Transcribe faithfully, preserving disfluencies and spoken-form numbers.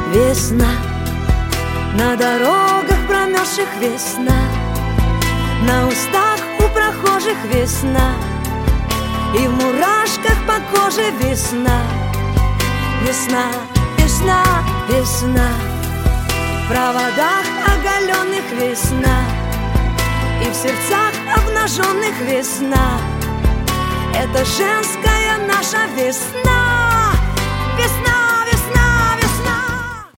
Весна, на дорогах промерзших весна, на устах у прохожих весна, и в мурашках по коже весна. Весна, весна, весна, в проводах оголенных весна, и в сердцах обнаженных весна. Это женская наша весна. Весна.